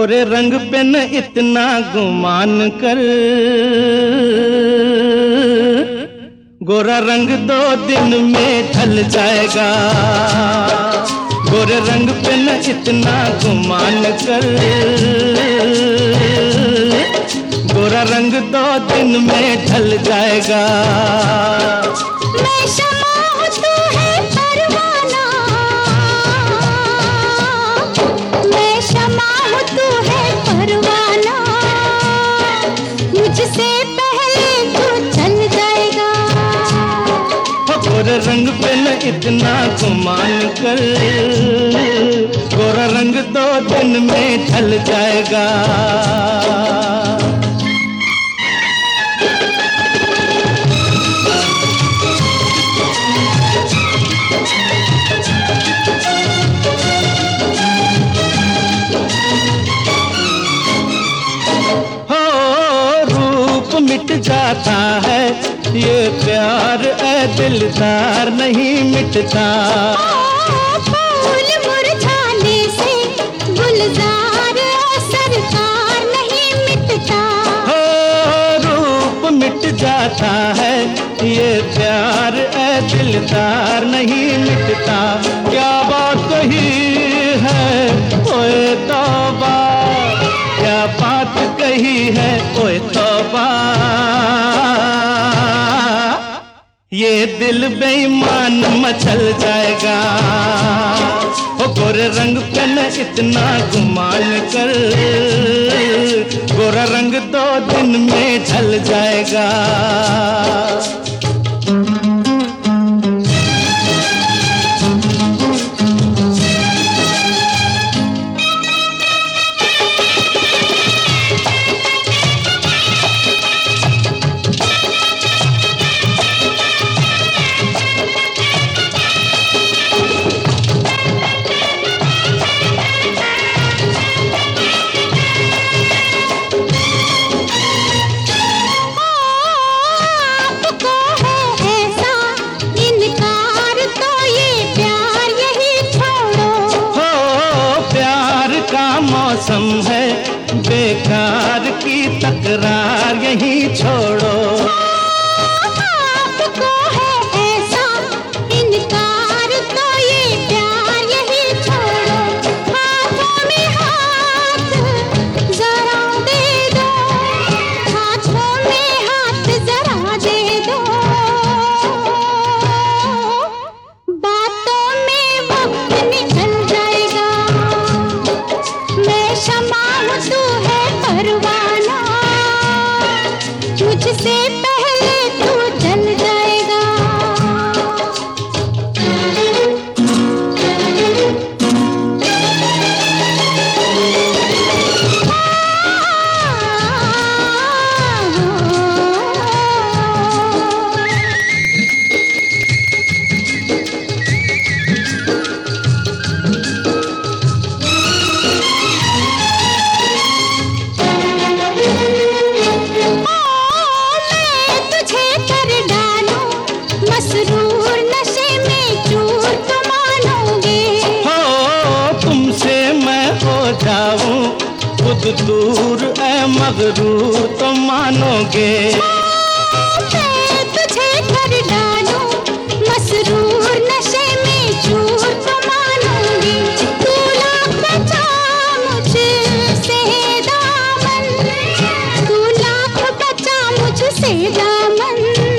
गोरे रंग पे न इतना गुमान कर, गोरा रंग 2 दिन में ढल जाएगा। गोरे रंग पे न इतना गुमान कर, गोरा रंग 2 दिन में ढल जाएगा। मैं शमा हूँ तू है परवाना, मैं शमा हूँ तू है परवाना, मुझसे पहले तू चल जाएगा। गोरे रंग पे न इतना गुमान कर, गोरा रंग 2 दिन में ढल जाएगा। मिट जाता है ये प्यार ऐ दिलदार नहीं मिटता। फूल मुरझाने से गुलजार सरकार नहीं मिटता। हो रूप मिट जाता है ये प्यार ऐ दिलदार नहीं मिटता। क्या बात कही है ओए तौबा, क्या बात कही है ओए तौबा, ये दिल बेईमान मचल जाएगा। ओ गोरे रंग पे न इतना गुमान कर, गोरा रंग 2 दिन में ढल जाएगा। मौसम है बेकार की तकरार यही छोड़ो। आपको है ऐसा इनकार तो ये प्यार यही छोड़ो। हाथों में हाथ जरा दे दो, हाथों में हाथ जरा दे दो, बातों में वक्त निकल जाएगा। मैं शमा हूँ तू है परवाना, मुझसे पहले तू जल जाएगा। मसरूर नशे में चूर तो मानोगे। हो तुमसे मैं हो जाऊं खुद दूर ऐ मगरूर तो मानोगे। मैं तुझे कर डालूं मसरूर नशे में चूर तो मानोगे। तू लाख बचा मुझसे दामन, तू लाख बचा मुझसे दामन,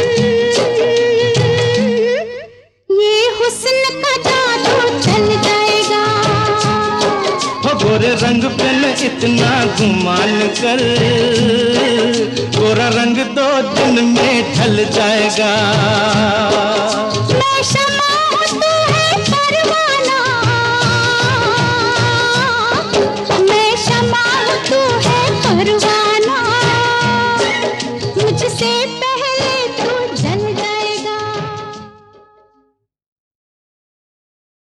गोरे रंग पे न इतना गुमान कर, गोरा रंग 2 दिन में ढल जाएगा।